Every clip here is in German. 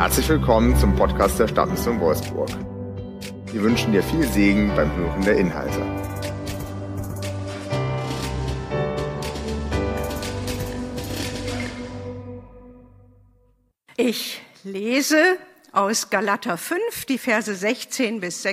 Herzlich willkommen zum Podcast der Stadtmission Wolfsburg. Wir wünschen dir viel Segen beim Hören der Inhalte. Ich lese aus Galater 5, die Verse 16 bis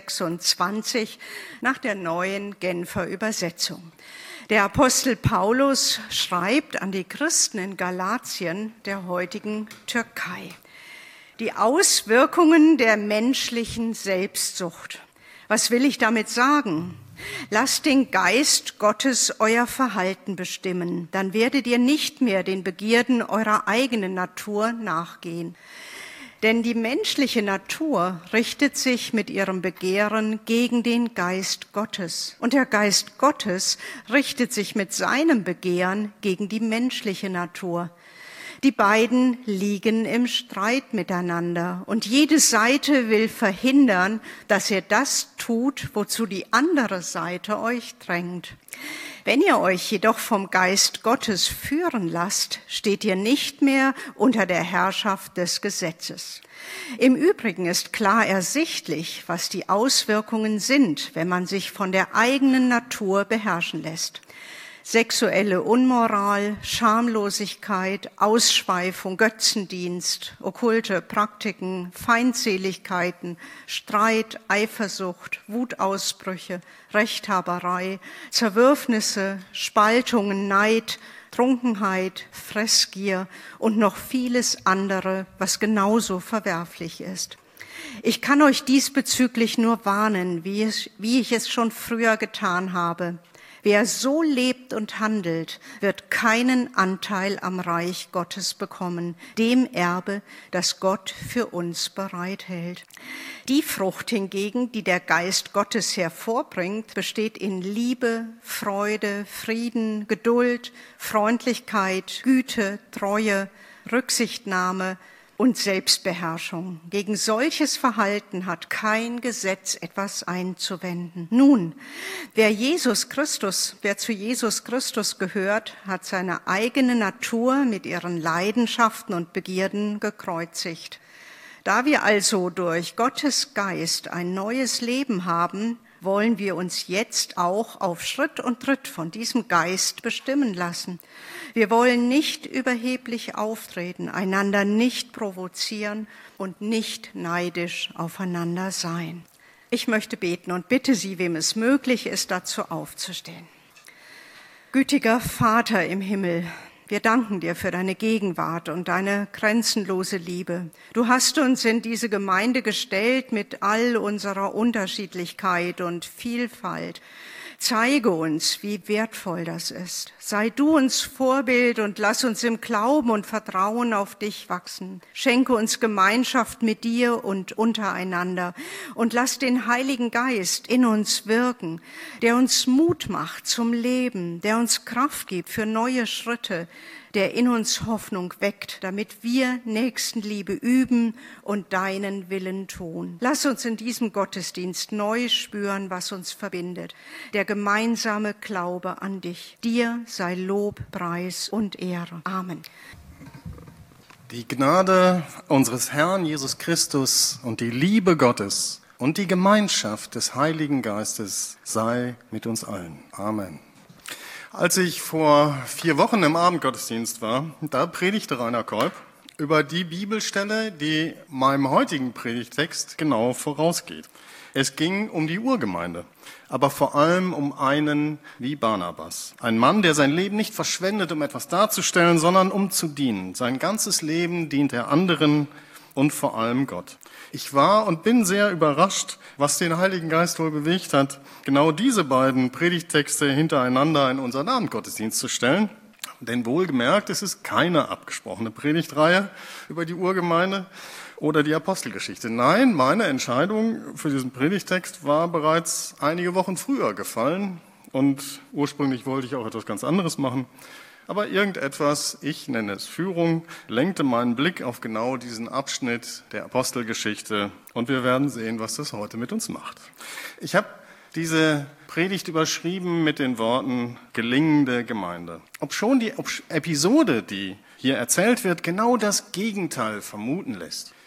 26 nach der neuen Genfer Übersetzung. Der Apostel Paulus schreibt an die Christen in Galatien, der heutigen Türkei. Die Auswirkungen der menschlichen Selbstsucht. Was will ich damit sagen? Lasst den Geist Gottes euer Verhalten bestimmen, dann werdet ihr nicht mehr den Begierden eurer eigenen Natur nachgehen. Denn die menschliche Natur richtet sich mit ihrem Begehren gegen den Geist Gottes. Und der Geist Gottes richtet sich mit seinem Begehren gegen die menschliche Natur. Die beiden liegen im Streit miteinander und jede Seite will verhindern, dass ihr das tut, wozu die andere Seite euch drängt. Wenn ihr euch jedoch vom Geist Gottes führen lasst, steht ihr nicht mehr unter der Herrschaft des Gesetzes. Im Übrigen ist klar ersichtlich, was die Auswirkungen sind, wenn man sich von der eigenen Natur beherrschen lässt. Sexuelle Unmoral, Schamlosigkeit, Ausschweifung, Götzendienst, okkulte Praktiken, Feindseligkeiten, Streit, Eifersucht, Wutausbrüche, Rechthaberei, Zerwürfnisse, Spaltungen, Neid, Trunkenheit, Fressgier und noch vieles andere, was genauso verwerflich ist. Ich kann euch diesbezüglich nur warnen, wie ich es schon früher getan habe. Wer so lebt und handelt, wird keinen Anteil am Reich Gottes bekommen, dem Erbe, das Gott für uns bereithält. Die Frucht hingegen, die der Geist Gottes hervorbringt, besteht in Liebe, Freude, Frieden, Geduld, Freundlichkeit, Güte, Treue, Rücksichtnahme und Selbstbeherrschung. Gegen solches Verhalten hat kein Gesetz etwas einzuwenden. Nun, wer zu Jesus Christus gehört, hat seine eigene Natur mit ihren Leidenschaften und Begierden gekreuzigt. Da wir also durch Gottes Geist ein neues Leben haben, wollen wir uns jetzt auch auf Schritt und Tritt von diesem Geist bestimmen lassen. Wir wollen nicht überheblich auftreten, einander nicht provozieren und nicht neidisch aufeinander sein. Ich möchte beten und bitte Sie, wem es möglich ist, dazu aufzustehen. Gütiger Vater im Himmel, wir danken dir für deine Gegenwart und deine grenzenlose Liebe. Du hast uns in diese Gemeinde gestellt mit all unserer Unterschiedlichkeit und Vielfalt. Zeige uns, wie wertvoll das ist. Sei du uns Vorbild und lass uns im Glauben und Vertrauen auf dich wachsen. Schenke uns Gemeinschaft mit dir und untereinander und lass den Heiligen Geist in uns wirken, der uns Mut macht zum Leben, der uns Kraft gibt für neue Schritte, der in uns Hoffnung weckt, damit wir Nächstenliebe üben und deinen Willen tun. Lass uns in diesem Gottesdienst neu spüren, was uns verbindet. Der gemeinsame Glaube an dich. Dir sei Lob, Preis und Ehre. Amen. Die Gnade unseres Herrn Jesus Christus und die Liebe Gottes und die Gemeinschaft des Heiligen Geistes sei mit uns allen. Amen. Als ich vor 4 Wochen im Abendgottesdienst war, da predigte Rainer Kolb über die Bibelstelle, die meinem heutigen Predigtext genau vorausgeht. Es ging um die Urgemeinde, aber vor allem um einen wie Barnabas. Ein Mann, der sein Leben nicht verschwendet, um etwas darzustellen, sondern um zu dienen. Sein ganzes Leben dient er anderen und vor allem Gott. Ich war und bin sehr überrascht, was den Heiligen Geist wohl bewegt hat, genau diese beiden Predigttexte hintereinander in unseren Abendgottesdienst zu stellen. Denn wohlgemerkt, es ist keine abgesprochene Predigtreihe über die Urgemeinde oder die Apostelgeschichte. Nein, meine Entscheidung für diesen Predigtext war bereits einige Wochen früher gefallen und ursprünglich wollte ich auch etwas ganz anderes machen. Aber irgendetwas, ich nenne es Führung, lenkte meinen Blick auf genau diesen Abschnitt der Apostelgeschichte und wir werden sehen, was das heute mit uns macht. Ich habe diese Predigt überschrieben mit den Worten gelingende Gemeinde. Obschon die Episode, die hier erzählt wird, genau das Gegenteil vermuten lässt.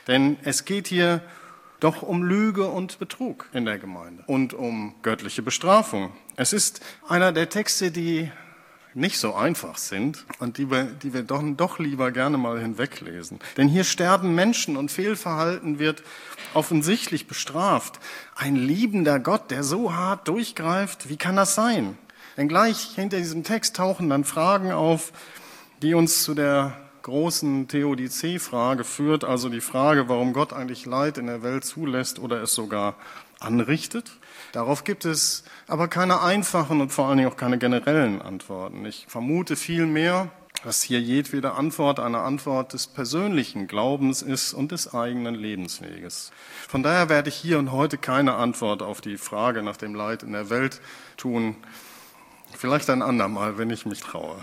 Denn es geht hier doch um Lüge und Betrug in der Gemeinde und um göttliche Bestrafung. Es ist einer der Texte, die nicht so einfach sind und die wir doch lieber gerne mal hinweglesen. Denn hier sterben Menschen und Fehlverhalten wird offensichtlich bestraft. Ein liebender Gott, der so hart durchgreift, wie kann das sein? Denn gleich hinter diesem Text tauchen dann Fragen auf, die uns zu der großen Theodizee-Frage führt, also die Frage, warum Gott eigentlich Leid in der Welt zulässt oder es sogar anrichtet. Darauf gibt es aber keine einfachen und vor allen Dingen auch keine generellen Antworten. Ich vermute vielmehr, dass hier jedwede Antwort eine Antwort des persönlichen Glaubens ist und des eigenen Lebensweges. Von daher werde ich hier und heute keine Antwort auf die Frage nach dem Leid in der Welt tun. Vielleicht ein andermal, wenn ich mich traue.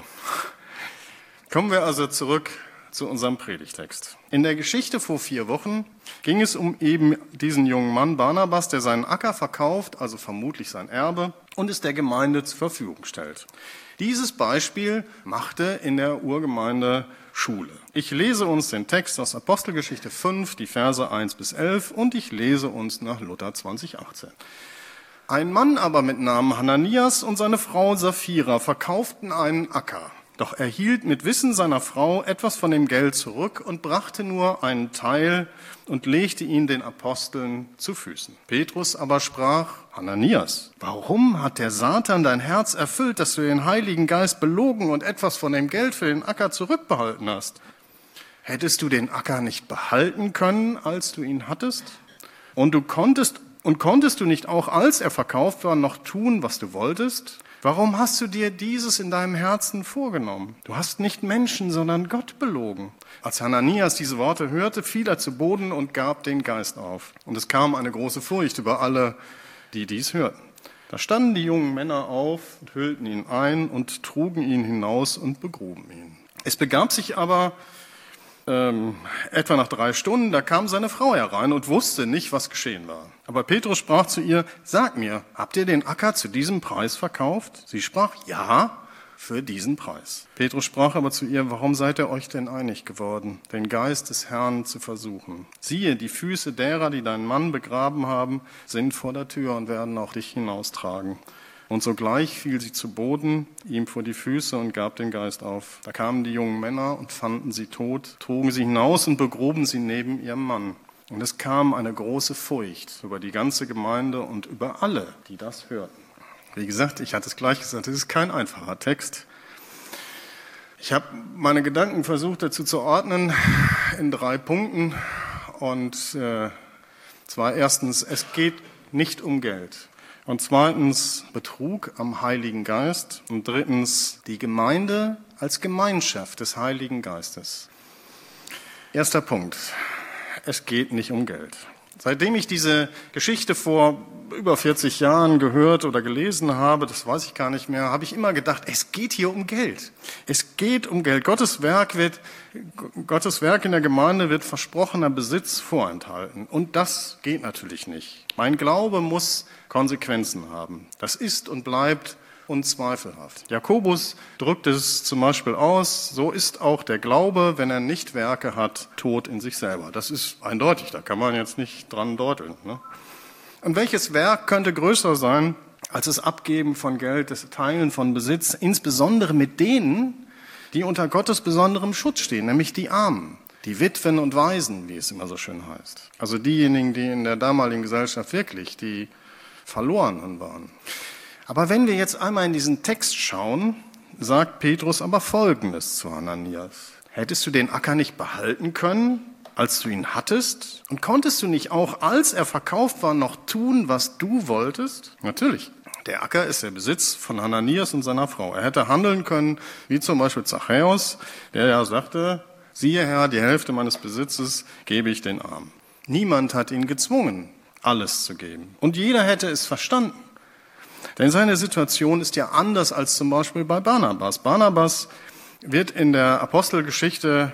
Kommen wir also zurück zu unserem Predigtext. In der Geschichte vor 4 Wochen ging es um eben diesen jungen Mann Barnabas, der seinen Acker verkauft, also vermutlich sein Erbe, und es der Gemeinde zur Verfügung stellt. Dieses Beispiel machte in der Urgemeinde Schule. Ich lese uns den Text aus Apostelgeschichte 5, die Verse 1 bis 11, und ich lese uns nach Luther 2018. Ein Mann aber mit Namen Hananias und seine Frau Sapphira verkauften einen Acker. Doch er hielt mit Wissen seiner Frau etwas von dem Geld zurück und brachte nur einen Teil und legte ihn den Aposteln zu Füßen. Petrus aber sprach: Hananias, warum hat der Satan dein Herz erfüllt, dass du den Heiligen Geist belogen und etwas von dem Geld für den Acker zurückbehalten hast? Hättest du den Acker nicht behalten können, als du ihn hattest? Und konntest du nicht auch, als er verkauft war, noch tun, was du wolltest? Warum hast du dir dieses in deinem Herzen vorgenommen? Du hast nicht Menschen, sondern Gott belogen. Als Hananias diese Worte hörte, fiel er zu Boden und gab den Geist auf. Und es kam eine große Furcht über alle, die dies hörten. Da standen die jungen Männer auf und hüllten ihn ein und trugen ihn hinaus und begruben ihn. Es begab sich aber etwa nach 3 Stunden, da kam seine Frau herein und wusste nicht, was geschehen war. Aber Petrus sprach zu ihr: Sag mir, habt ihr den Acker zu diesem Preis verkauft? Sie sprach: Ja, für diesen Preis. Petrus sprach aber zu ihr: Warum seid ihr euch denn einig geworden, den Geist des Herrn zu versuchen? Siehe, die Füße derer, die deinen Mann begraben haben, sind vor der Tür und werden auch dich hinaustragen. Und sogleich fiel sie zu Boden, ihm vor die Füße und gab den Geist auf. Da kamen die jungen Männer und fanden sie tot, trugen sie hinaus und begruben sie neben ihrem Mann. Und es kam eine große Furcht über die ganze Gemeinde und über alle, die das hörten. Wie gesagt, ich hatte es gleich gesagt, es ist kein einfacher Text. Ich habe meine Gedanken versucht dazu zu ordnen in 3 Punkten. Und zwar erstens, es geht nicht um Geld. Und zweitens Betrug am Heiligen Geist. Und drittens die Gemeinde als Gemeinschaft des Heiligen Geistes. Erster Punkt. Es geht nicht um Geld. Seitdem ich diese Geschichte vor über 40 Jahren gehört oder gelesen habe, das weiß ich gar nicht mehr, habe ich immer gedacht, es geht hier um Geld. Es geht um Geld. Gottes Werk in der Gemeinde wird versprochener Besitz vorenthalten. Und das geht natürlich nicht. Mein Glaube muss Konsequenzen haben. Das ist und bleibt unzweifelhaft. Jakobus drückt es zum Beispiel aus: So ist auch der Glaube, wenn er nicht Werke hat, tot in sich selber. Das ist eindeutig, da kann man jetzt nicht dran deuteln, ne? Und welches Werk könnte größer sein als das Abgeben von Geld, das Teilen von Besitz, insbesondere mit denen, die unter Gottes besonderem Schutz stehen, nämlich die Armen, die Witwen und Waisen, wie es immer so schön heißt. Also diejenigen, die in der damaligen Gesellschaft wirklich die Verlorenen waren. Aber wenn wir jetzt einmal in diesen Text schauen, sagt Petrus aber Folgendes zu Hananias: Hättest du den Acker nicht behalten können, als du ihn hattest? Und konntest du nicht auch, als er verkauft war, noch tun, was du wolltest? Natürlich. Der Acker ist der Besitz von Hananias und seiner Frau. Er hätte handeln können, wie zum Beispiel Zachäus, der ja sagte: Siehe Herr, die Hälfte meines Besitzes gebe ich den Armen. Niemand hat ihn gezwungen, alles zu geben. Und jeder hätte es verstanden. Denn seine Situation ist ja anders als zum Beispiel bei Barnabas. Barnabas wird in der Apostelgeschichte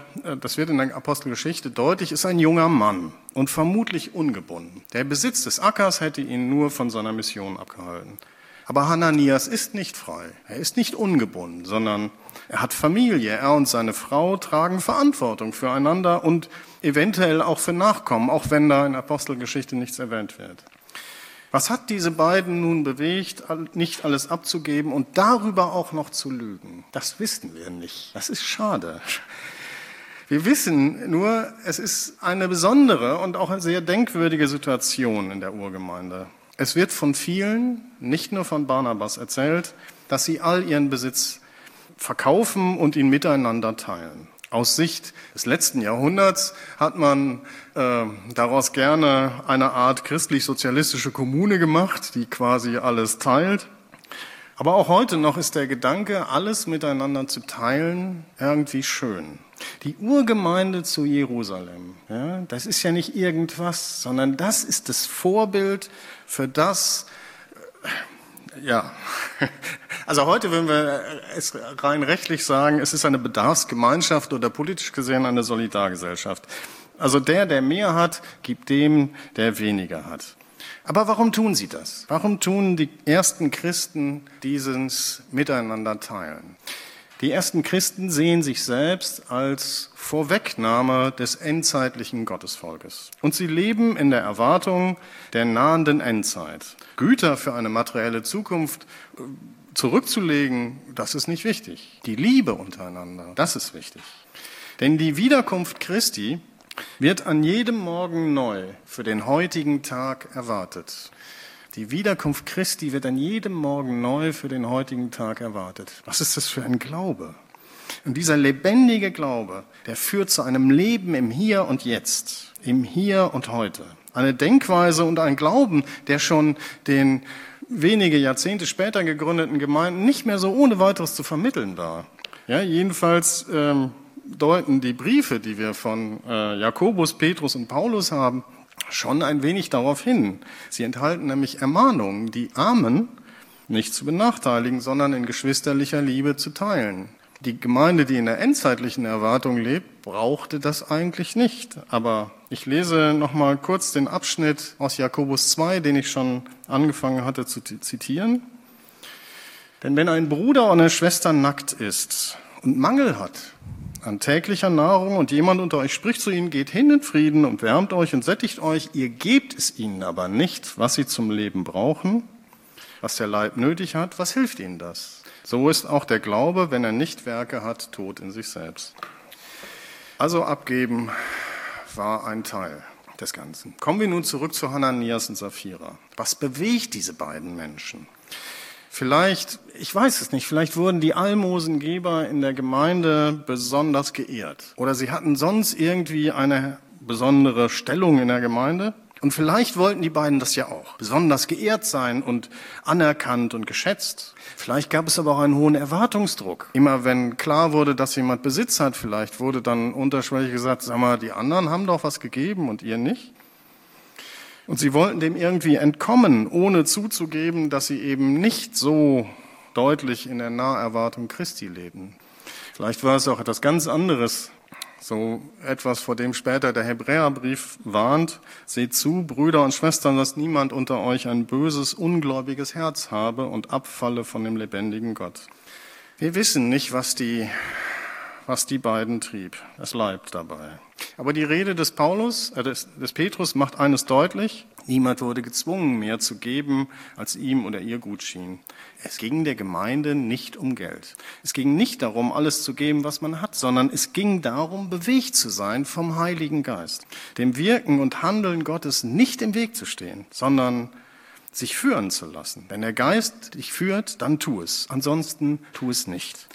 deutlich, ist ein junger Mann und vermutlich ungebunden. Der Besitz des Ackers hätte ihn nur von seiner Mission abgehalten. Aber Hananias ist nicht frei. Er ist nicht ungebunden, sondern er hat Familie. Er und seine Frau tragen Verantwortung füreinander und eventuell auch für Nachkommen, auch wenn da in Apostelgeschichte nichts erwähnt wird. Was hat diese beiden nun bewegt, nicht alles abzugeben und darüber auch noch zu lügen? Das wissen wir nicht. Das ist schade. Wir wissen nur, es ist eine besondere und auch eine sehr denkwürdige Situation in der Urgemeinde. Es wird von vielen, nicht nur von Barnabas, erzählt, dass sie all ihren Besitz verkaufen und ihn miteinander teilen. Aus Sicht des letzten Jahrhunderts hat man daraus gerne eine Art christlich-sozialistische Kommune gemacht, die quasi alles teilt. Aber auch heute noch ist der Gedanke, alles miteinander zu teilen, irgendwie schön. Die Urgemeinde zu Jerusalem, ja, das ist ja nicht irgendwas, sondern das ist das Vorbild für das, ja, also heute würden wir es rein rechtlich sagen, es ist eine Bedarfsgemeinschaft oder politisch gesehen eine Solidargesellschaft. Also der mehr hat, gibt dem, der weniger hat. Aber warum tun sie das? Warum tun die ersten Christen dieses Miteinander teilen? Die ersten Christen sehen sich selbst als Vorwegnahme des endzeitlichen Gottesvolkes. Und sie leben in der Erwartung der nahenden Endzeit. Güter für eine materielle Zukunft zurückzulegen, das ist nicht wichtig. Die Liebe untereinander, das ist wichtig. Denn die Wiederkunft Christi wird an jedem Morgen neu für den heutigen Tag erwartet. Die Wiederkunft Christi wird an jedem Morgen neu für den heutigen Tag erwartet. Was ist das für ein Glaube? Und dieser lebendige Glaube, der führt zu einem Leben im Hier und Jetzt, im Hier und Heute. Eine Denkweise und ein Glauben, der schon den wenige Jahrzehnte später gegründeten Gemeinden nicht mehr so ohne weiteres zu vermitteln war. Ja, jedenfalls deuten die Briefe, die wir von Jakobus, Petrus und Paulus haben, schon ein wenig darauf hin. Sie enthalten nämlich Ermahnungen, die Armen nicht zu benachteiligen, sondern in geschwisterlicher Liebe zu teilen. Die Gemeinde, die in der endzeitlichen Erwartung lebt, brauchte das eigentlich nicht. Aber ich lese noch mal kurz den Abschnitt aus Jakobus 2, den ich schon angefangen hatte zu zitieren. Denn wenn ein Bruder oder eine Schwester nackt ist und Mangel hat an täglicher Nahrung und jemand unter euch spricht zu ihnen, geht hin in Frieden und wärmt euch und sättigt euch, ihr gebt es ihnen aber nicht, was sie zum Leben brauchen, was der Leib nötig hat, was hilft ihnen das? So ist auch der Glaube, wenn er nicht Werke hat, tot in sich selbst. Also abgeben war ein Teil des Ganzen. Kommen wir nun zurück zu Hananias und Sapphira. Was bewegt diese beiden Menschen? Vielleicht, ich weiß es nicht, vielleicht wurden die Almosengeber in der Gemeinde besonders geehrt. Oder sie hatten sonst irgendwie eine besondere Stellung in der Gemeinde. Und vielleicht wollten die beiden das ja auch, besonders geehrt sein und anerkannt und geschätzt. Vielleicht gab es aber auch einen hohen Erwartungsdruck. Immer wenn klar wurde, dass jemand Besitz hat, vielleicht wurde dann unterschwellig gesagt, sag mal, die anderen haben doch was gegeben und ihr nicht. Und sie wollten dem irgendwie entkommen, ohne zuzugeben, dass sie eben nicht so deutlich in der Naherwartung Christi leben. Vielleicht war es auch etwas ganz anderes, so etwas, vor dem später der Hebräerbrief warnt. Seht zu, Brüder und Schwestern, dass niemand unter euch ein böses, ungläubiges Herz habe und abfalle von dem lebendigen Gott. Wir wissen nicht, was die beiden trieb. Es bleibt dabei. Aber die Rede des Petrus macht eines deutlich: Niemand wurde gezwungen, mehr zu geben, als ihm oder ihr gut schien. Es ging der Gemeinde nicht um Geld. Es ging nicht darum, alles zu geben, was man hat, sondern es ging darum, bewegt zu sein vom Heiligen Geist. Dem Wirken und Handeln Gottes nicht im Weg zu stehen, sondern sich führen zu lassen. Wenn der Geist dich führt, dann tu es. Ansonsten tu es nicht.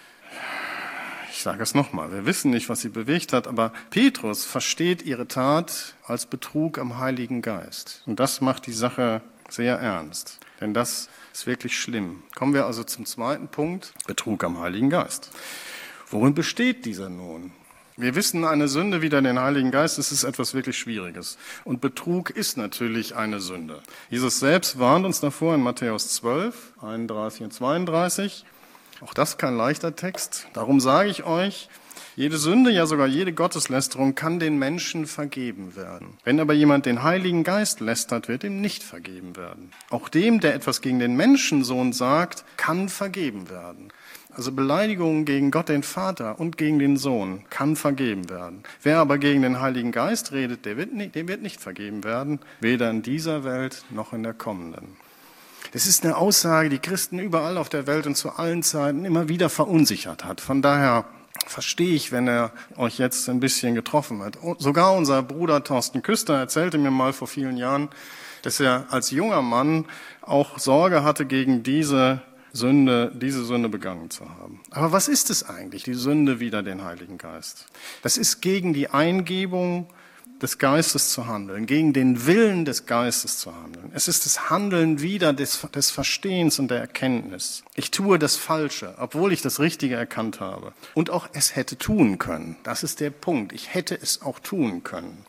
Ich sage es nochmal, wir wissen nicht, was sie bewegt hat, aber Petrus versteht ihre Tat als Betrug am Heiligen Geist. Und das macht die Sache sehr ernst, denn das ist wirklich schlimm. Kommen wir also zum zweiten Punkt, Betrug am Heiligen Geist. Worin besteht dieser nun? Wir wissen, eine Sünde wider den Heiligen Geist, das ist etwas wirklich Schwieriges. Und Betrug ist natürlich eine Sünde. Jesus selbst warnt uns davor in Matthäus 12, 31 und 32. Auch das kein leichter Text. Darum sage ich euch, Jede Sünde, ja sogar jede Gotteslästerung kann den Menschen vergeben werden. Wenn aber jemand den Heiligen Geist lästert, wird ihm nicht vergeben werden. Auch dem, der etwas gegen den Menschensohn sagt, kann vergeben werden. Also Beleidigungen gegen Gott den Vater und gegen den Sohn kann vergeben werden. Wer aber gegen den Heiligen Geist redet, dem wird nicht vergeben werden, weder in dieser Welt noch in der kommenden. Das ist eine Aussage, die Christen überall auf der Welt und zu allen Zeiten immer wieder verunsichert hat. Von daher verstehe ich, wenn er euch jetzt ein bisschen getroffen hat. Sogar unser Bruder Thorsten Küster erzählte mir mal vor vielen Jahren, dass er als junger Mann auch Sorge hatte, gegen diese Sünde begangen zu haben. Aber was ist es eigentlich, die Sünde wider den Heiligen Geist? Das ist gegen die Eingebung des Geistes zu handeln, gegen den Willen des Geistes zu handeln. Es ist das Handeln wider des Verstehens und der Erkenntnis. Ich tue das Falsche, obwohl ich das Richtige erkannt habe. Und auch es hätte tun können. Das ist der Punkt. Ich hätte es auch tun können.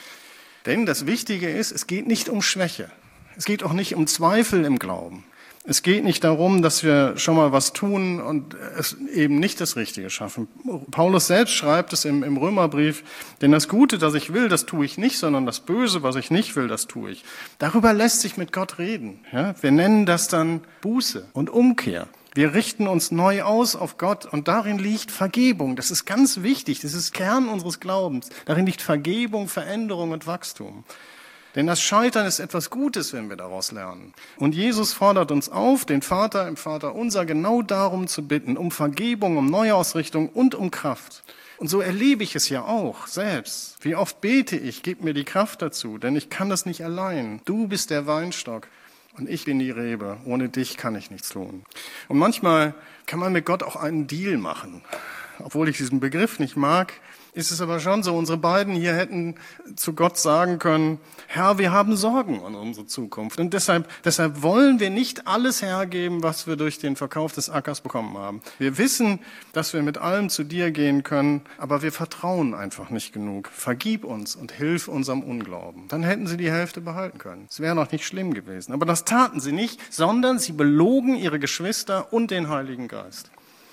Denn das Wichtige ist, es geht nicht um Schwäche. Es geht auch nicht um Zweifel im Glauben. Es geht nicht darum, dass wir schon mal was tun und es eben nicht das Richtige schaffen. Paulus selbst schreibt es im Römerbrief, denn das Gute, das ich will, das tue ich nicht, sondern das Böse, was ich nicht will, das tue ich. Darüber lässt sich mit Gott reden. Ja? Wir nennen das dann Buße und Umkehr. Wir richten uns neu aus auf Gott und darin liegt Vergebung. Das ist ganz wichtig, das ist Kern unseres Glaubens. Darin liegt Vergebung, Veränderung und Wachstum. Denn das Scheitern ist etwas Gutes, wenn wir daraus lernen. Und Jesus fordert uns auf, den Vater im Vaterunser genau darum zu bitten, um Vergebung, um Neuausrichtung und um Kraft. Und so erlebe ich es ja auch selbst. Wie oft bete ich, gib mir die Kraft dazu, denn ich kann das nicht allein. Du bist der Weinstock und ich bin die Rebe. Ohne dich kann ich nichts tun. Und manchmal kann man mit Gott auch einen Deal machen. Obwohl ich diesen Begriff nicht mag, ist es aber schon so, unsere beiden hier hätten zu Gott sagen können, Herr, wir haben Sorgen um unsere Zukunft. Und deshalb wollen wir nicht alles hergeben, was wir durch den Verkauf des Ackers bekommen haben. Wir wissen, dass wir mit allem zu dir gehen können, aber wir vertrauen einfach nicht genug. Vergib uns und hilf unserem Unglauben. Dann hätten sie die Hälfte behalten können. Es wäre noch nicht schlimm gewesen. Aber das taten sie nicht, sondern sie belogen ihre Geschwister und den Heiligen Geist.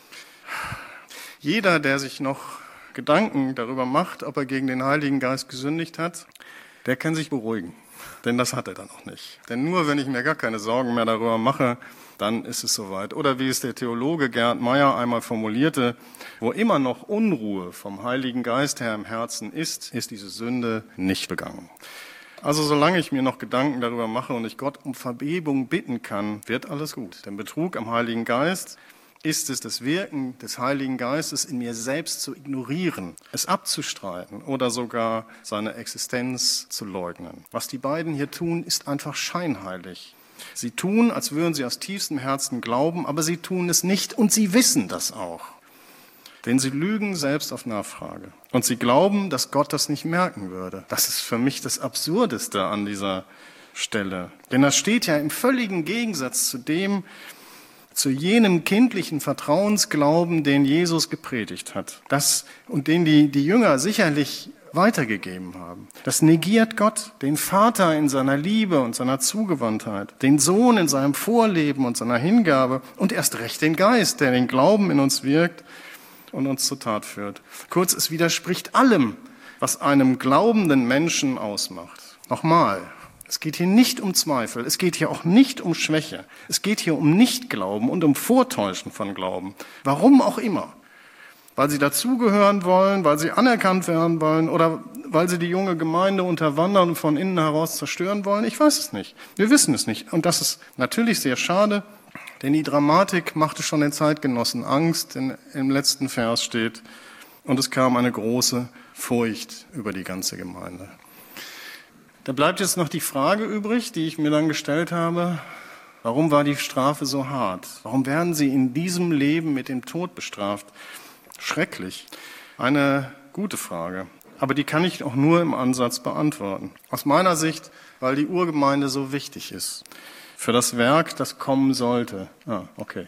Jeder, der sich noch Gedanken darüber macht, ob er gegen den Heiligen Geist gesündigt hat, der kann sich beruhigen. Denn das hat er dann auch nicht. Denn nur wenn ich mir gar keine Sorgen mehr darüber mache, dann ist es soweit. Oder wie es der Theologe Gerhard Meyer einmal formulierte, wo immer noch Unruhe vom Heiligen Geist her im Herzen ist diese Sünde nicht begangen. Also solange ich mir noch Gedanken darüber mache und ich Gott um Vergebung bitten kann, wird alles gut. Denn Betrug am Heiligen Geist ist es, das Wirken des Heiligen Geistes in mir selbst zu ignorieren, es abzustreiten oder sogar seine Existenz zu leugnen. Was die beiden hier tun, ist einfach scheinheilig. Sie tun, als würden sie aus tiefstem Herzen glauben, aber sie tun es nicht und sie wissen das auch. Denn sie lügen selbst auf Nachfrage. Und sie glauben, dass Gott das nicht merken würde. Das ist für mich das Absurdeste an dieser Stelle. Denn das steht ja im völligen Gegensatz zu jenem kindlichen Vertrauensglauben, den Jesus gepredigt hat. Und den die Jünger sicherlich weitergegeben haben. Das negiert Gott, den Vater in seiner Liebe und seiner Zugewandtheit, den Sohn in seinem Vorleben und seiner Hingabe und erst recht den Geist, der den Glauben in uns wirkt und uns zur Tat führt. Kurz, es widerspricht allem, was einem glaubenden Menschen ausmacht. Nochmal. Es geht hier nicht um Zweifel, es geht hier auch nicht um Schwäche, es geht hier um Nichtglauben und um Vortäuschen von Glauben. Warum auch immer. Weil sie dazugehören wollen, weil sie anerkannt werden wollen oder weil sie die junge Gemeinde unterwandern und von innen heraus zerstören wollen. Ich weiß es nicht. Wir wissen es nicht. Und das ist natürlich sehr schade, denn die Dramatik machte schon den Zeitgenossen Angst, denn im letzten Vers steht, und es kam eine große Furcht über die ganze Gemeinde. Da bleibt jetzt noch die Frage übrig, die ich mir dann gestellt habe. Warum war die Strafe so hart? Warum werden sie in diesem Leben mit dem Tod bestraft? Schrecklich. Eine gute Frage. Aber die kann ich auch nur im Ansatz beantworten. Aus meiner Sicht, weil die Urgemeinde so wichtig ist. Für das Werk, das kommen sollte. Okay.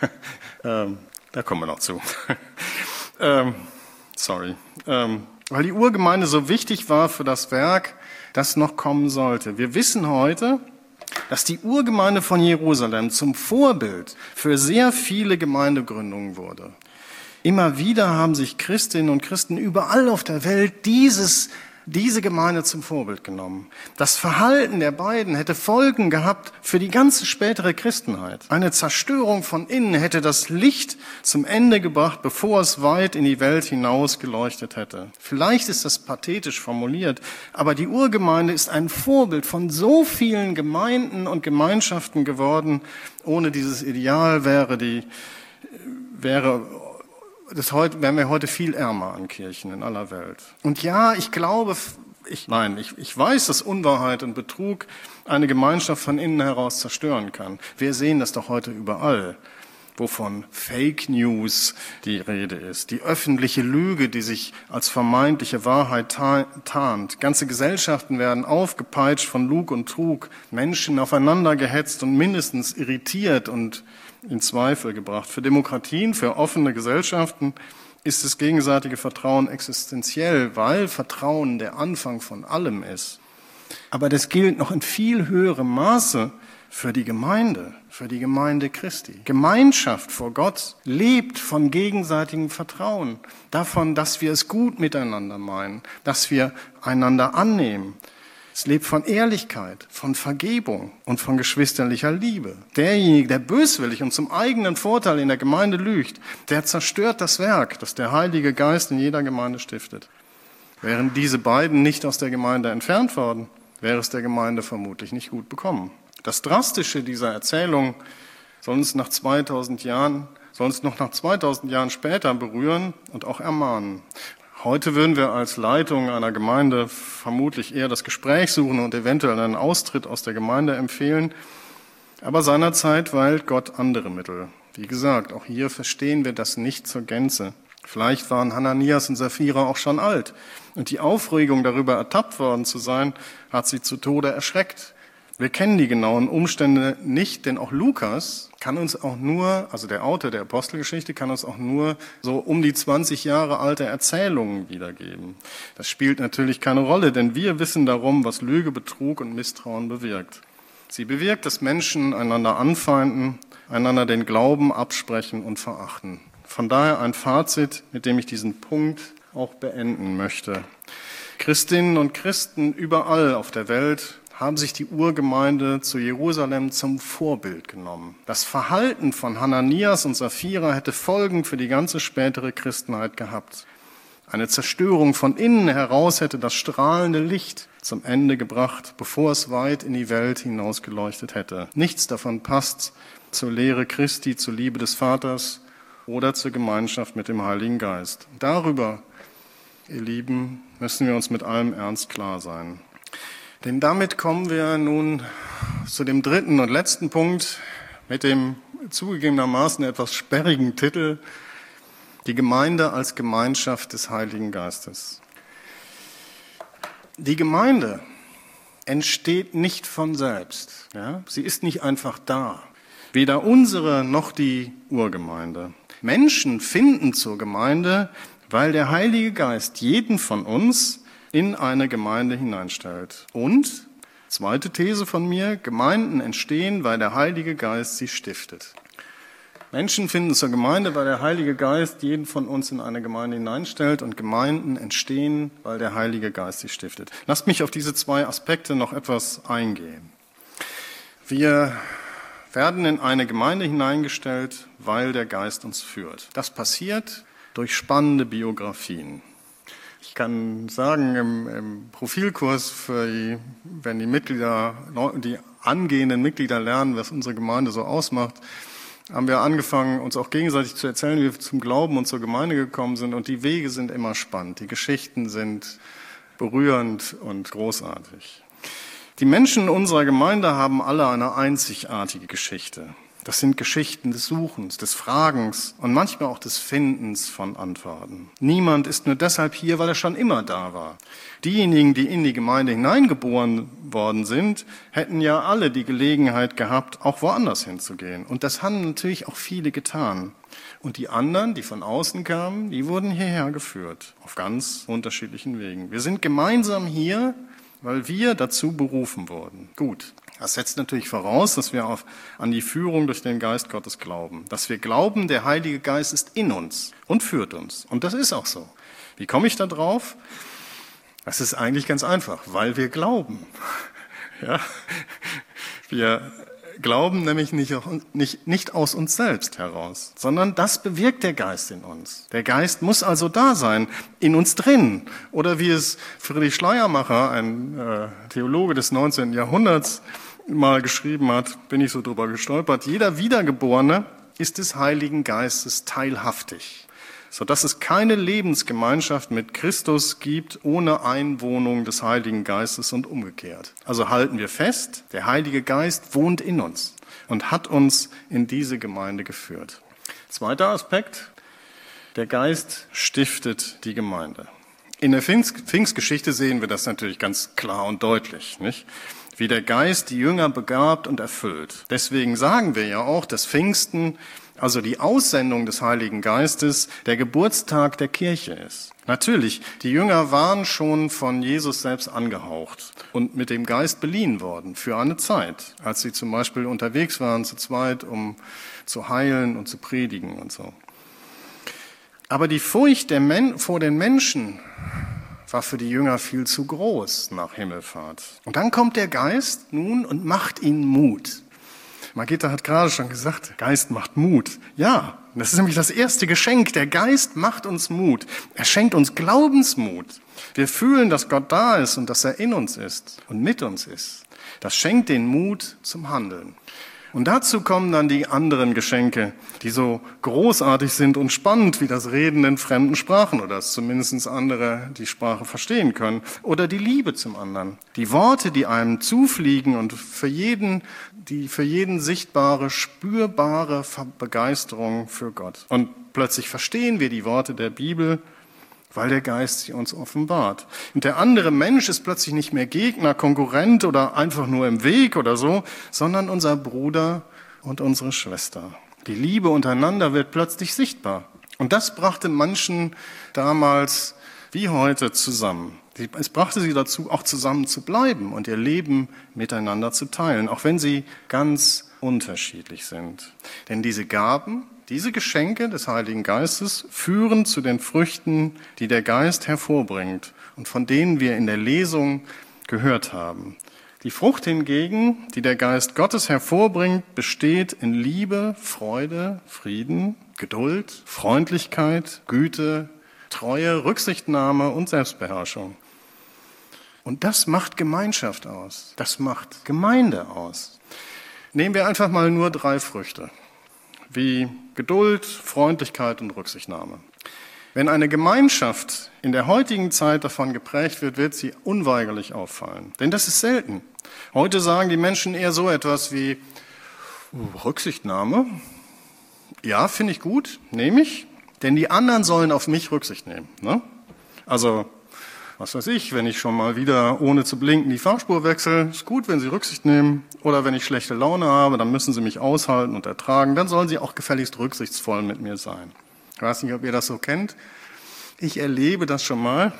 Da kommen wir noch zu. Weil die Urgemeinde so wichtig war für das Werk, das noch kommen sollte. Wir wissen heute, dass die Urgemeinde von Jerusalem zum Vorbild für sehr viele Gemeindegründungen wurde. Immer wieder haben sich Christinnen und Christen überall auf der Welt diese Gemeinde zum Vorbild genommen. Das Verhalten der beiden hätte Folgen gehabt für die ganze spätere Christenheit. Eine Zerstörung von innen hätte das Licht zum Ende gebracht, bevor es weit in die Welt hinaus geleuchtet hätte. Vielleicht ist das pathetisch formuliert, aber die Urgemeinde ist ein Vorbild von so vielen Gemeinden und Gemeinschaften geworden. Ohne dieses Ideal wären wir heute viel ärmer an Kirchen in aller Welt. Und ja, ich weiß, dass Unwahrheit und Betrug eine Gemeinschaft von innen heraus zerstören kann. Wir sehen das doch heute überall, wovon Fake News die Rede ist. Die öffentliche Lüge, die sich als vermeintliche Wahrheit tarnt. Ganze Gesellschaften werden aufgepeitscht von Lug und Trug, Menschen aufeinander gehetzt und mindestens irritiert und in Zweifel gebracht. Für Demokratien, für offene Gesellschaften ist das gegenseitige Vertrauen existenziell, weil Vertrauen der Anfang von allem ist. Aber das gilt noch in viel höherem Maße für die Gemeinde Christi. Gemeinschaft vor Gott lebt von gegenseitigem Vertrauen, davon, dass wir es gut miteinander meinen, dass wir einander annehmen. Es lebt von Ehrlichkeit, von Vergebung und von geschwisterlicher Liebe. Derjenige, der böswillig und zum eigenen Vorteil in der Gemeinde lügt, der zerstört das Werk, das der Heilige Geist in jeder Gemeinde stiftet. Wären diese beiden nicht aus der Gemeinde entfernt worden, wäre es der Gemeinde vermutlich nicht gut bekommen. Das Drastische dieser Erzählung soll uns noch nach 2000 Jahren später berühren und auch ermahnen. Heute würden wir als Leitung einer Gemeinde vermutlich eher das Gespräch suchen und eventuell einen Austritt aus der Gemeinde empfehlen. Aber seinerzeit wählt Gott andere Mittel. Wie gesagt, auch hier verstehen wir das nicht zur Gänze. Vielleicht waren Hananias und Sapphira auch schon alt. Und die Aufregung, darüber ertappt worden zu sein, hat sie zu Tode erschreckt. Wir kennen die genauen Umstände nicht, denn auch Lukas kann uns auch nur, also der Autor der Apostelgeschichte, kann uns auch nur so um die 20 Jahre alte Erzählungen wiedergeben. Das spielt natürlich keine Rolle, denn wir wissen darum, was Lüge, Betrug und Misstrauen bewirkt. Sie bewirkt, dass Menschen einander anfeinden, einander den Glauben absprechen und verachten. Von daher ein Fazit, mit dem ich diesen Punkt auch beenden möchte. Christinnen und Christen überall auf der Welt haben sich die Urgemeinde zu Jerusalem zum Vorbild genommen. Das Verhalten von Hananias und Sapphira hätte Folgen für die ganze spätere Christenheit gehabt. Eine Zerstörung von innen heraus hätte das strahlende Licht zum Ende gebracht, bevor es weit in die Welt hinausgeleuchtet hätte. Nichts davon passt zur Lehre Christi, zur Liebe des Vaters oder zur Gemeinschaft mit dem Heiligen Geist. Darüber, ihr Lieben, müssen wir uns mit allem Ernst klar sein. Denn damit kommen wir nun zu dem dritten und letzten Punkt mit dem zugegebenermaßen etwas sperrigen Titel: Die Gemeinde als Gemeinschaft des Heiligen Geistes. Die Gemeinde entsteht nicht von selbst. Ja? Sie ist nicht einfach da. Weder unsere noch die Urgemeinde. Menschen finden zur Gemeinde, weil der Heilige Geist jeden von uns in eine Gemeinde hineinstellt. Und, zweite These von mir, Gemeinden entstehen, weil der Heilige Geist sie stiftet. Menschen finden zur Gemeinde, weil der Heilige Geist jeden von uns in eine Gemeinde hineinstellt, und Gemeinden entstehen, weil der Heilige Geist sie stiftet. Lasst mich auf diese zwei Aspekte noch etwas eingehen. Wir werden in eine Gemeinde hineingestellt, weil der Geist uns führt. Das passiert durch spannende Biografien. Ich kann sagen, im Profilkurs, wenn die angehenden Mitglieder lernen, was unsere Gemeinde so ausmacht, haben wir angefangen, uns auch gegenseitig zu erzählen, wie wir zum Glauben und zur Gemeinde gekommen sind. Und die Wege sind immer spannend. Die Geschichten sind berührend und großartig. Die Menschen in unserer Gemeinde haben alle eine einzigartige Geschichte. Das sind Geschichten des Suchens, des Fragens und manchmal auch des Findens von Antworten. Niemand ist nur deshalb hier, weil er schon immer da war. Diejenigen, die in die Gemeinde hineingeboren worden sind, hätten ja alle die Gelegenheit gehabt, auch woanders hinzugehen. Und das haben natürlich auch viele getan. Und die anderen, die von außen kamen, die wurden hierher geführt, auf ganz unterschiedlichen Wegen. Wir sind gemeinsam hier, weil wir dazu berufen wurden. Gut, das setzt natürlich voraus, dass wir an die Führung durch den Geist Gottes glauben. Dass wir glauben, der Heilige Geist ist in uns und führt uns. Und das ist auch so. Wie komme ich da drauf? Das ist eigentlich ganz einfach, weil wir glauben. Ja? Wir glauben nämlich nicht aus uns selbst heraus, sondern das bewirkt der Geist in uns. Der Geist muss also da sein, in uns drin. Oder wie es Friedrich Schleiermacher, ein Theologe des 19. Jahrhunderts, mal geschrieben hat, bin ich so drüber gestolpert, jeder Wiedergeborene ist des Heiligen Geistes teilhaftig, sodass es keine Lebensgemeinschaft mit Christus gibt ohne Einwohnung des Heiligen Geistes und umgekehrt. Also halten wir fest, der Heilige Geist wohnt in uns und hat uns in diese Gemeinde geführt. Zweiter Aspekt, der Geist stiftet die Gemeinde. In der Pfingstgeschichte sehen wir das natürlich ganz klar und deutlich, nicht? Wie der Geist die Jünger begabt und erfüllt. Deswegen sagen wir ja auch, dass Pfingsten, also die Aussendung des Heiligen Geistes, der Geburtstag der Kirche ist. Natürlich, die Jünger waren schon von Jesus selbst angehaucht und mit dem Geist beliehen worden für eine Zeit, als sie zum Beispiel unterwegs waren zu zweit, um zu heilen und zu predigen und so. Aber die Furcht vor den Menschen war für die Jünger viel zu groß nach Himmelfahrt. Und dann kommt der Geist nun und macht ihnen Mut. Margitta hat gerade schon gesagt, der Geist macht Mut. Ja, das ist nämlich das erste Geschenk. Der Geist macht uns Mut. Er schenkt uns Glaubensmut. Wir fühlen, dass Gott da ist und dass er in uns ist und mit uns ist. Das schenkt den Mut zum Handeln. Und dazu kommen dann die anderen Geschenke, die so großartig sind und spannend wie das Reden in fremden Sprachen oder dass zumindest andere die Sprache verstehen können oder die Liebe zum anderen. Die Worte, die einem zufliegen und für jeden sichtbare, spürbare Begeisterung für Gott. Und plötzlich verstehen wir die Worte der Bibel, weil der Geist sie uns offenbart. Und der andere Mensch ist plötzlich nicht mehr Gegner, Konkurrent oder einfach nur im Weg oder so, sondern unser Bruder und unsere Schwester. Die Liebe untereinander wird plötzlich sichtbar. Und das brachte manchen damals wie heute zusammen. Es brachte sie dazu, auch zusammen zu bleiben und ihr Leben miteinander zu teilen, auch wenn sie ganz unterschiedlich sind. Denn diese Gaben, diese Geschenke des Heiligen Geistes führen zu den Früchten, die der Geist hervorbringt und von denen wir in der Lesung gehört haben. Die Frucht hingegen, die der Geist Gottes hervorbringt, besteht in Liebe, Freude, Frieden, Geduld, Freundlichkeit, Güte, Treue, Rücksichtnahme und Selbstbeherrschung. Und das macht Gemeinschaft aus. Das macht Gemeinde aus. Nehmen wir einfach mal nur 3 Früchte, wie Geduld, Freundlichkeit und Rücksichtnahme. Wenn eine Gemeinschaft in der heutigen Zeit davon geprägt wird, wird sie unweigerlich auffallen. Denn das ist selten. Heute sagen die Menschen eher so etwas wie Rücksichtnahme. Ja, finde ich gut, nehme ich. Denn die anderen sollen auf mich Rücksicht nehmen. Ne? Also, was weiß ich, wenn ich schon mal wieder ohne zu blinken die Fahrspur wechsle, ist gut, wenn sie Rücksicht nehmen. Oder wenn ich schlechte Laune habe, dann müssen sie mich aushalten und ertragen. Dann sollen sie auch gefälligst rücksichtsvoll mit mir sein. Ich weiß nicht, ob ihr das so kennt. Ich erlebe das schon mal.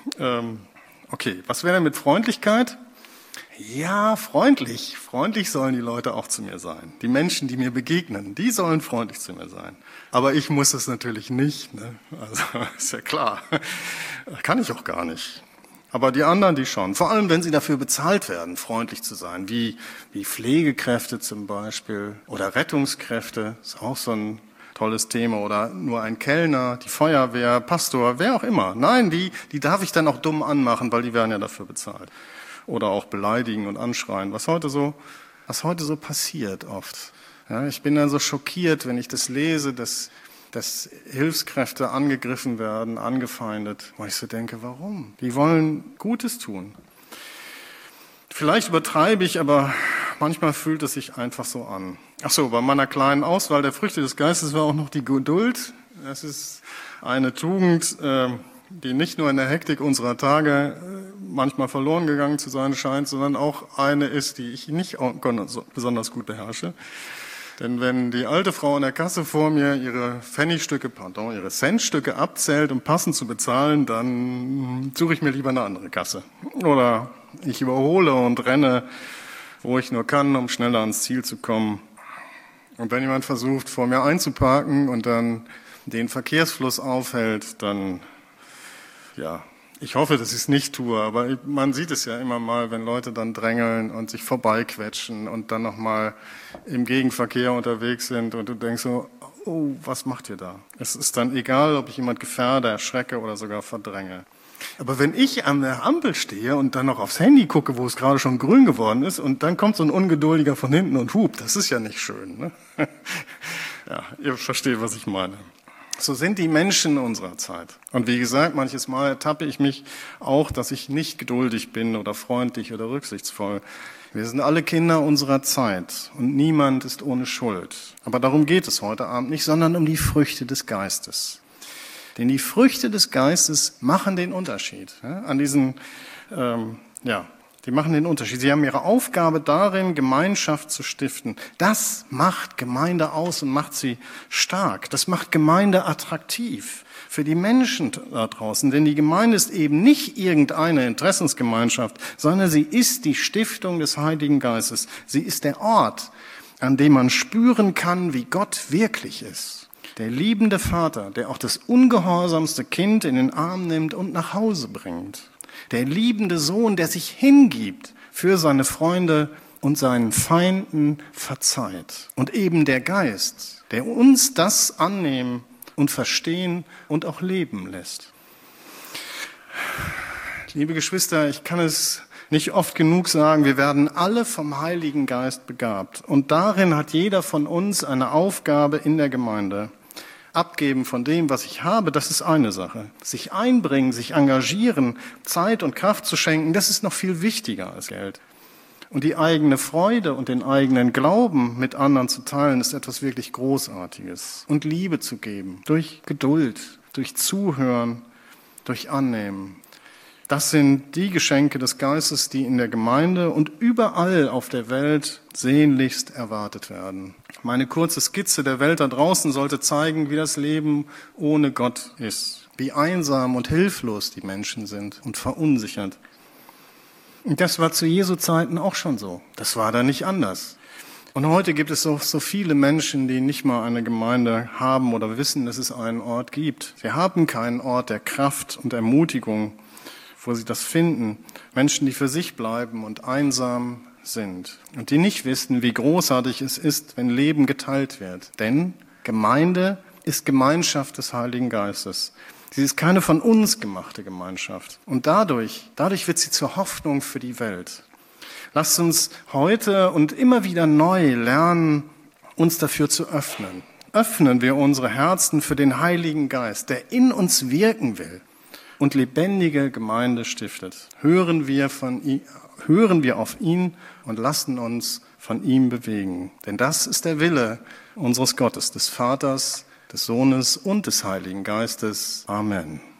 Okay, was wäre denn mit Freundlichkeit? Ja, freundlich. Freundlich sollen die Leute auch zu mir sein. Die Menschen, die mir begegnen, die sollen freundlich zu mir sein. Aber ich muss es natürlich nicht. Ne? Also ist ja klar. Kann ich auch gar nicht. Aber die anderen, die schon. Vor allem, wenn sie dafür bezahlt werden, freundlich zu sein. Wie Pflegekräfte zum Beispiel oder Rettungskräfte. Ist auch so ein tolles Thema. Oder nur ein Kellner, die Feuerwehr, Pastor, wer auch immer. Nein, die darf ich dann auch dumm anmachen, weil die werden ja dafür bezahlt. Oder auch beleidigen und anschreien, was heute so passiert oft. Ja, ich bin dann so schockiert, wenn ich das lese, dass Hilfskräfte angegriffen werden, angefeindet, wo ich so denke, warum? Die wollen Gutes tun. Vielleicht übertreibe ich, aber manchmal fühlt es sich einfach so an. Ach so, bei meiner kleinen Auswahl der Früchte des Geistes war auch noch die Geduld. Das ist eine Tugend, die nicht nur in der Hektik unserer Tage manchmal verloren gegangen zu sein scheint, sondern auch eine ist, die ich nicht besonders gut beherrsche. Denn wenn die alte Frau an der Kasse vor mir ihre Centstücke abzählt, um passend zu bezahlen, dann suche ich mir lieber eine andere Kasse. Oder Ich überhole und renne, wo ich nur kann, um schneller ans Ziel zu kommen. Und wenn jemand versucht, vor mir einzuparken und dann den Verkehrsfluss aufhält, dann, ja, ich hoffe, dass ich es nicht tue, aber man sieht es ja immer mal, wenn Leute dann drängeln und sich vorbeiquetschen und dann nochmal im Gegenverkehr unterwegs sind und du denkst so, oh, was macht ihr da? Es ist dann egal, ob ich jemand gefährde, erschrecke oder sogar verdränge. Aber wenn ich an der Ampel stehe und dann noch aufs Handy gucke, wo es gerade schon grün geworden ist und dann kommt so ein Ungeduldiger von hinten und hupt, das ist ja nicht schön, ne? Ja, ihr versteht, was ich meine. So sind die Menschen unserer Zeit. Und wie gesagt, manches Mal ertappe ich mich auch, dass ich nicht geduldig bin oder freundlich oder rücksichtsvoll. Wir sind alle Kinder unserer Zeit und niemand ist ohne Schuld. Aber darum geht es heute Abend nicht, sondern um die Früchte des Geistes. Denn die Früchte des Geistes machen den Unterschied. Die machen den Unterschied. Sie haben ihre Aufgabe darin, Gemeinschaft zu stiften. Das macht Gemeinde aus und macht sie stark. Das macht Gemeinde attraktiv für die Menschen da draußen. Denn die Gemeinde ist eben nicht irgendeine Interessensgemeinschaft, sondern sie ist die Stiftung des Heiligen Geistes. Sie ist der Ort, an dem man spüren kann, wie Gott wirklich ist. Der liebende Vater, der auch das ungehorsamste Kind in den Arm nimmt und nach Hause bringt. Der liebende Sohn, der sich hingibt für seine Freunde und seinen Feinden verzeiht. Und eben der Geist, der uns das annehmen und verstehen und auch leben lässt. Liebe Geschwister, ich kann es nicht oft genug sagen, wir werden alle vom Heiligen Geist begabt. Und darin hat jeder von uns eine Aufgabe in der Gemeinde. Abgeben von dem, was ich habe, das ist eine Sache. Sich einbringen, sich engagieren, Zeit und Kraft zu schenken, das ist noch viel wichtiger als Geld. Und die eigene Freude und den eigenen Glauben mit anderen zu teilen, ist etwas wirklich Großartiges. Und Liebe zu geben, durch Geduld, durch Zuhören, durch Annehmen. Das sind die Geschenke des Geistes, die in der Gemeinde und überall auf der Welt sehnlichst erwartet werden. Meine kurze Skizze der Welt da draußen sollte zeigen, wie das Leben ohne Gott ist. Wie einsam und hilflos die Menschen sind und verunsichert. Und das war zu Jesu Zeiten auch schon so. Das war da nicht anders. Und heute gibt es so viele Menschen, die nicht mal eine Gemeinde haben oder wissen, dass es einen Ort gibt. Sie haben keinen Ort der Kraft und Ermutigung, wo sie das finden. Menschen, die für sich bleiben und einsam sind und die nicht wissen, wie großartig es ist, wenn Leben geteilt wird. Denn Gemeinde ist Gemeinschaft des Heiligen Geistes. Sie ist keine von uns gemachte Gemeinschaft. Und dadurch wird sie zur Hoffnung für die Welt. Lasst uns heute und immer wieder neu lernen, uns dafür zu öffnen. Öffnen wir unsere Herzen für den Heiligen Geist, der in uns wirken will und lebendige Gemeinde stiftet. Hören wir auf ihn und lassen uns von ihm bewegen. Denn das ist der Wille unseres Gottes, des Vaters, des Sohnes und des Heiligen Geistes. Amen.